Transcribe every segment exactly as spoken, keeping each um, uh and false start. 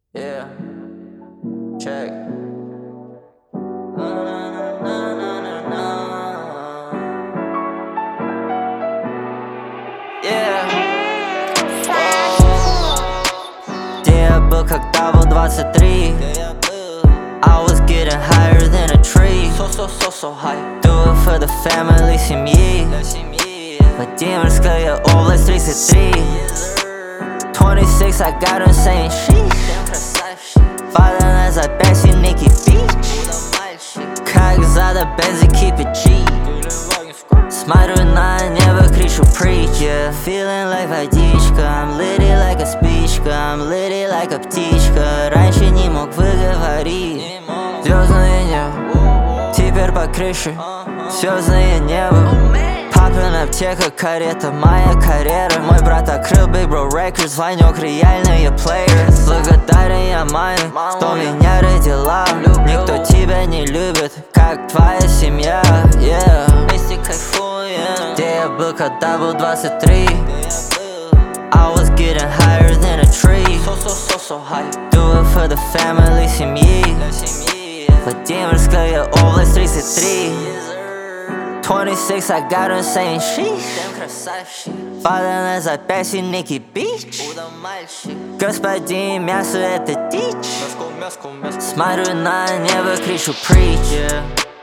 Yeah, check. Na, na, na, na, na, na. Yeah. Где я был, когда был двадцать три? I was getting higher than a tree. So, so, so, so high. Do it for the family, семьи. Владимирская область, тридцать три. twenty-six, I got him saying sheesh. Father нас опять Ники Бич. Как зада бензин, keep it cheap. Смотрю на небо, кричу preach, yeah. Feeling like водичка, I'm litty like a спичка, I'm litty like a птичка. Раньше не мог выговорить. Звездное небо, теперь по крыше. Звездное небо. Папин аптека, карета, моя карьера. Мой брат открыл Big Bro Records, Ванек реальные плееры. Благодарен я маме, что меня родила. Никто тебя не любит, как твоя семья, yeah. Вместе кайфуем. Где я был, когда был двадцать три? I was getting higher than a tree. So, so, so, so high. Do it for the family, семьи. Владимирская область, тридцать три. twenty-six, I got him saying sheesh. Father нас опять Ники Бич. Господин, мясо это дичь. Смотрю на небо, кричу preach, yeah.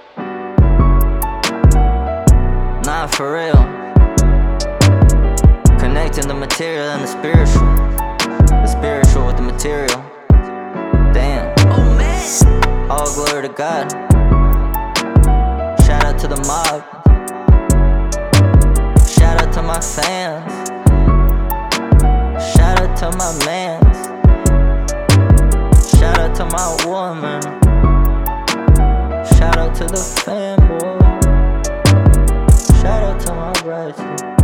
Nah, for real. Connecting the material and the spiritual. The spiritual with the material. Damn. All glory to God. Shout out to the mob. Shout out to my fans. Shout out to my mans. Shout out to my woman. Shout out to the fanboy. Shout out to my brother.